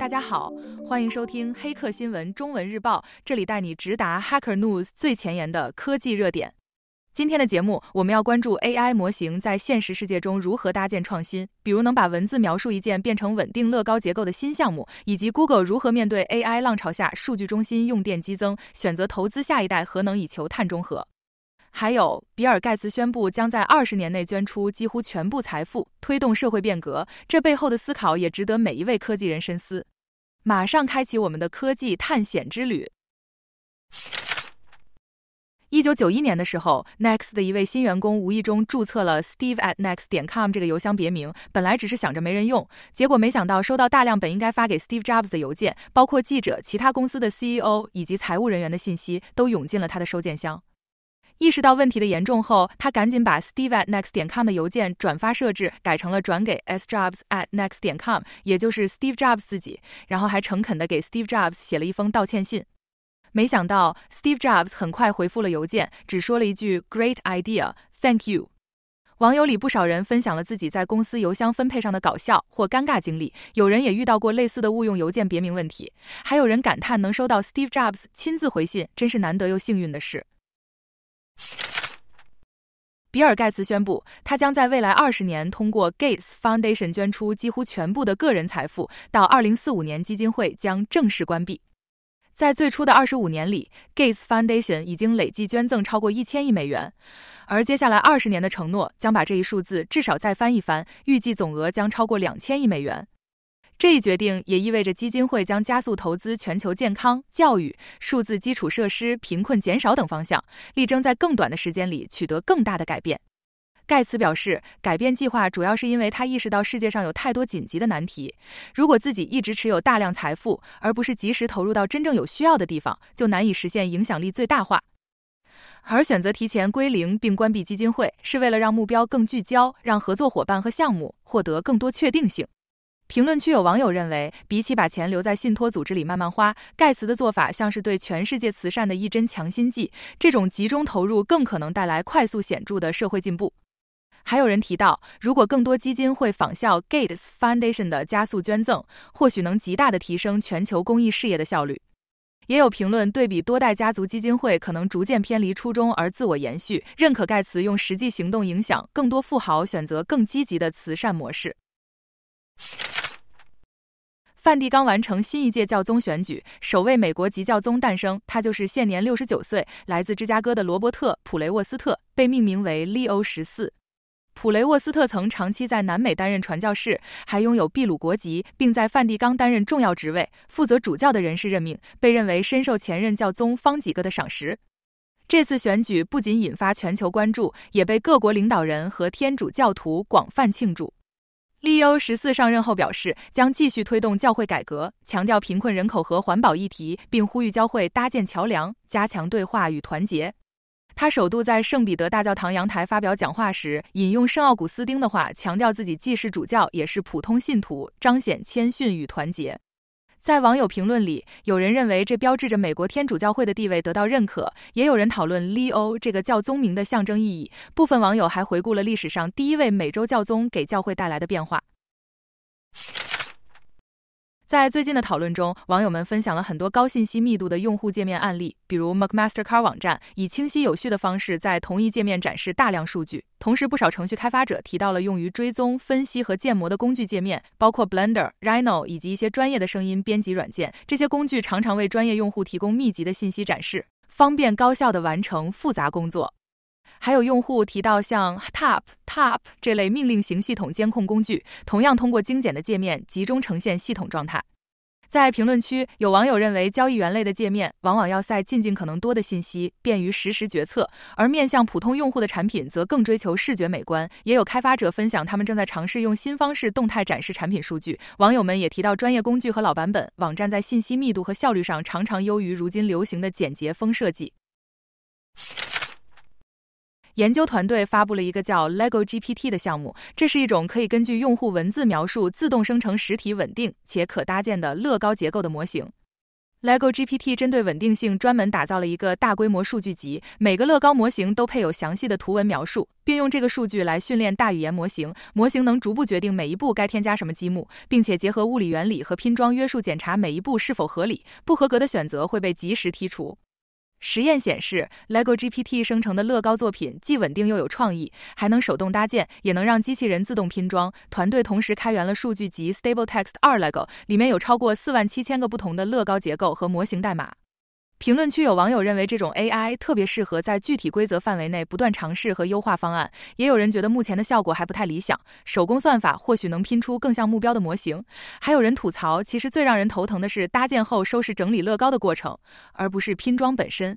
大家好，欢迎收听黑客新闻中文日报，这里带你直达 Hacker News 最前沿的科技热点。今天的节目，我们要关注 AI 模型在现实世界中如何搭建创新，比如能把文字描述一件变成稳定乐高结构的新项目，以及 Google 如何面对 AI 浪潮下数据中心用电激增，选择投资下一代核能以求碳中和。还有，比尔·盖茨宣布将在20年内捐出几乎全部财富，推动社会变革，这背后的思考也值得每一位科技人深思。马上开启我们的科技探险之旅。1991年的时候 ，Next 的一位新员工无意中注册了 steve@next.com 这个邮箱别名，本来只是想着没人用，结果没想到收到大量本应该发给 Steve Jobs 的邮件，包括记者、其他公司的 CEO 以及财务人员的信息，都涌进了他的收件箱。意识到问题的严重后，他赶紧把 steve@next.com 的邮件转发设置改成了转给 sjobs@next.com， 也就是 Steve Jobs 自己，然后还诚恳地给 Steve Jobs 写了一封道歉信。没想到 Steve Jobs 很快回复了邮件，只说了一句 Great idea, thank you。网友里不少人分享了自己在公司邮箱分配上的搞笑或尴尬经历，有人也遇到过类似的误用邮件别名问题，还有人感叹能收到 Steve Jobs 亲自回信，真是难得又幸运的事。比尔·盖茨宣布，他将在未来20年通过 Gates Foundation 捐出几乎全部的个人财富，到2045年基金会将正式关闭。在最初的25年里 ，Gates Foundation 已经累计捐赠超过1000亿美元，而接下来20年的承诺将把这一数字至少再翻一番，预计总额将超过2000亿美元。这一决定也意味着基金会将加速投资全球健康、教育、数字基础设施、贫困减少等方向，力争在更短的时间里取得更大的改变。盖茨表示，改变计划主要是因为他意识到世界上有太多紧急的难题，如果自己一直持有大量财富，而不是及时投入到真正有需要的地方，就难以实现影响力最大化。而选择提前归零并关闭基金会，是为了让目标更聚焦，让合作伙伴和项目获得更多确定性。评论区有网友认为，比起把钱留在信托组织里慢慢花，盖茨的做法像是对全世界慈善的一针强心剂，这种集中投入更可能带来快速显著的社会进步。还有人提到，如果更多基金会仿效 Gates Foundation 的加速捐赠，或许能极大地提升全球公益事业的效率。也有评论对比多代家族基金会可能逐渐偏离初衷而自我延续，认可盖茨用实际行动影响更多富豪选择更积极的慈善模式。梵蒂冈完成新一届教宗选举，首位美国籍教宗诞生，他就是现年69岁，来自芝加哥的罗伯特·普雷沃斯特，被命名为 Leo 14。普雷沃斯特曾长期在南美担任传教士，还拥有秘鲁国籍，并在梵蒂冈担任重要职位，负责主教的人事任命，被认为深受前任教宗方几个的赏识。这次选举不仅引发全球关注，也被各国领导人和天主教徒广泛庆祝。Leo 14上任后表示，将继续推动教会改革，强调贫困人口和环保议题，并呼吁教会搭建桥梁，加强对话与团结。他首度在圣彼得大教堂阳台发表讲话时，引用圣奥古斯丁的话，强调自己既是主教，也是普通信徒，彰显谦逊与团结。在网友评论里，有人认为这标志着美国天主教会的地位得到认可，也有人讨论 Leo 这个教宗名的象征意义。部分网友还回顾了历史上第一位美洲教宗给教会带来的变化。在最近的讨论中，网友们分享了很多高信息密度的用户界面案例，比如 McMasterCard 网站以清晰有序的方式在同一界面展示大量数据。同时，不少程序开发者提到了用于追踪、分析和建模的工具界面，包括 Blender、Rhino 以及一些专业的声音编辑软件。这些工具常常为专业用户提供密集的信息展示，方便高效地完成复杂工作。还有用户提到像 TAP 这类命令型系统监控工具，同样通过精简的界面集中呈现系统状态。在评论区，有网友认为交易员类的界面往往要塞尽可能多的信息，便于实时决策，而面向普通用户的产品则更追求视觉美观。也有开发者分享他们正在尝试用新方式动态展示产品数据。网友们也提到专业工具和老版本，网站在信息密度和效率上常常优于如今流行的简洁风设计。研究团队发布了一个叫 Lego GPT 的项目，这是一种可以根据用户文字描述自动生成实体稳定且可搭建的乐高结构的模型。 LEGO GPT 针对稳定性专门打造了一个大规模数据集，每个乐高模型都配有详细的图文描述，并用这个数据来训练大语言模型。模型能逐步决定每一步该添加什么积木，并且结合物理原理和拼装约束检查每一步是否合理，不合格的选择会被及时剔除。实验显示 ，LEGO GPT 生成的乐高作品既稳定又有创意，还能手动搭建，也能让机器人自动拼装。团队同时开源了数据集 StableText2 LEGO， 里面有超过47000个不同的乐高结构和模型代码。评论区有网友认为这种 AI 特别适合在具体规则范围内不断尝试和优化方案，也有人觉得目前的效果还不太理想，手工算法或许能拼出更像目标的模型。还有人吐槽，其实最让人头疼的是搭建后收拾整理乐高的过程，而不是拼装本身。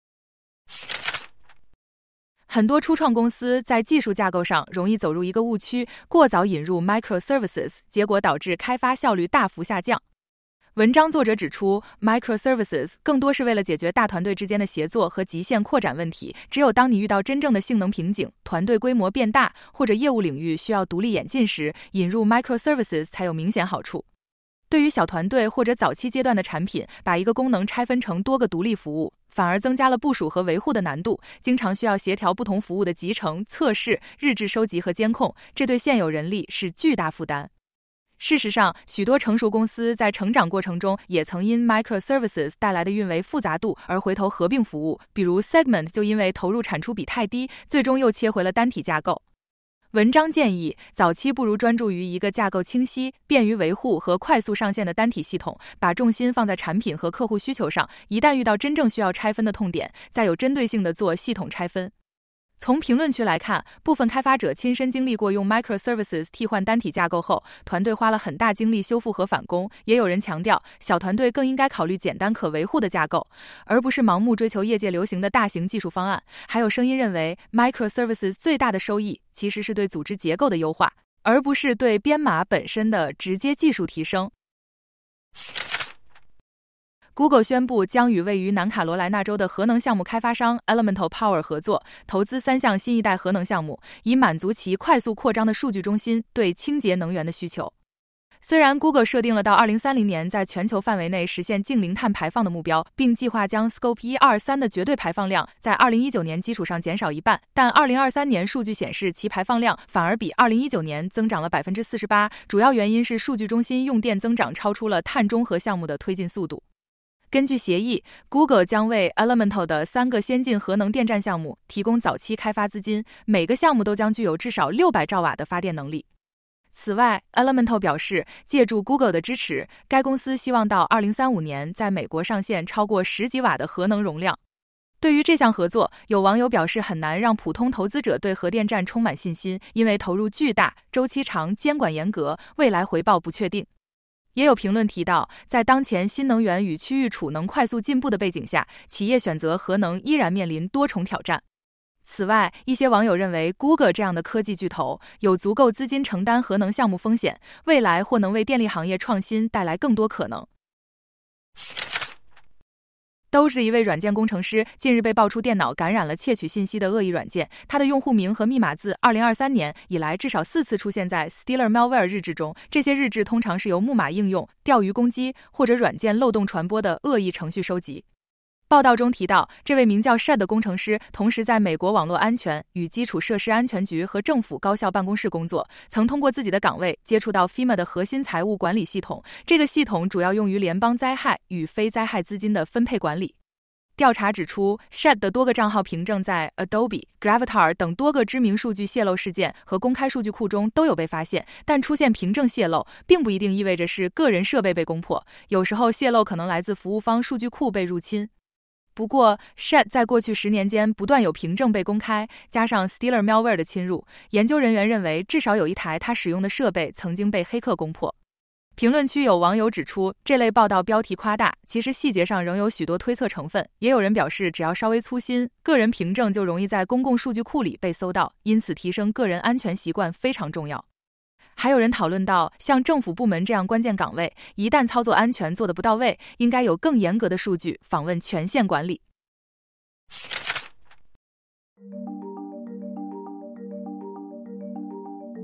很多初创公司在技术架构上容易走入一个误区，过早引入 microservices， 结果导致开发效率大幅下降。文章作者指出 ，microservices 更多是为了解决大团队之间的协作和极限扩展问题。只有当你遇到真正的性能瓶颈、团队规模变大或者业务领域需要独立演进时，引入 microservices 才有明显好处。对于小团队或者早期阶段的产品，把一个功能拆分成多个独立服务，反而增加了部署和维护的难度，经常需要协调不同服务的集成、测试、日志收集和监控，这对现有人力是巨大负担。事实上，许多成熟公司在成长过程中也曾因 microservices 带来的运维复杂度而回头合并服务，比如 Segment 就因为投入产出比太低，最终又切回了单体架构。文章建议，早期不如专注于一个架构清晰、便于维护和快速上线的单体系统，把重心放在产品和客户需求上，一旦遇到真正需要拆分的痛点，再有针对性的做系统拆分。从评论区来看，部分开发者亲身经历过用 microservices 替换单体架构后，团队花了很大精力修复和返工。也有人强调，小团队更应该考虑简单可维护的架构，而不是盲目追求业界流行的大型技术方案。还有声音认为 ，microservices 最大的收益其实是对组织结构的优化，而不是对编码本身的直接技术提升。Google 宣布将与位于南卡罗来纳州的核能项目开发商 Elemental Power 合作，投资3项新一代核能项目，以满足其快速扩张的数据中心对清洁能源的需求。虽然 Google 设定了到2030年在全球范围内实现净零碳排放的目标，并计划将 Scope 1、2、3的绝对排放量在2019年基础上减少一半，但2023年数据显示其排放量反而比2019年增长了 48%， 主要原因是数据中心用电增长超出了碳中和项目的推进速度。根据协议 ，Google 将为 Elemental 的3个先进核能电站项目提供早期开发资金，每个项目都将具有至少600兆瓦的发电能力。此外 ，Elemental 表示，借助 Google 的支持，该公司希望到2035年在美国上线超过10吉瓦的核能容量。对于这项合作，有网友表示很难让普通投资者对核电站充满信心，因为投入巨大、周期长、监管严格，未来回报不确定。也有评论提到，在当前新能源与区域储能快速进步的背景下，企业选择核能依然面临多重挑战。此外，一些网友认为 Google 这样的科技巨头有足够资金承担核能项目风险，未来或能为电力行业创新带来更多可能。Doge 一位软件工程师近日被爆出电脑感染了窃取信息的恶意软件，他的用户名和密码自2023年以来至少4次出现在 Stealer Malware 日志中，这些日志通常是由木马应用、钓鱼攻击或者软件漏洞传播的恶意程序收集。报道中提到，这位名叫 Shed 的工程师同时在美国网络安全与基础设施安全局和政府高校办公室工作，曾通过自己的岗位接触到 FEMA 的核心财务管理系统，这个系统主要用于联邦灾害与非灾害资金的分配管理。调查指出 ，Shed 的多个账号凭证在 Adobe、Gravatar 等多个知名数据泄露事件和公开数据库中都有被发现，但出现凭证泄露，并不一定意味着是个人设备被攻破，有时候泄露可能来自服务方数据库被入侵。不过 ，Shed 在过去10年间不断有凭证被公开，加上 Stealer Malware 的侵入，研究人员认为至少有一台他使用的设备曾经被黑客攻破。评论区有网友指出，这类报道标题夸大，其实细节上仍有许多推测成分。也有人表示，只要稍微粗心，个人凭证就容易在公共数据库里被搜到，因此提升个人安全习惯非常重要。还有人讨论到，像政府部门这样关键岗位，一旦操作安全做得不到位，应该有更严格的数据访问权限管理。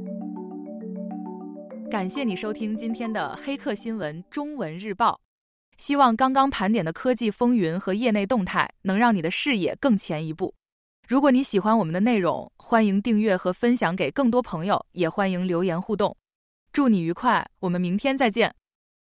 感谢你收听今天的黑客新闻中文日报。 希望刚刚盘点的科技风云和业内动态能让你的视野更前一步。如果你喜欢我们的内容，欢迎订阅和分享给更多朋友，也欢迎留言互动。祝你愉快，我们明天再见。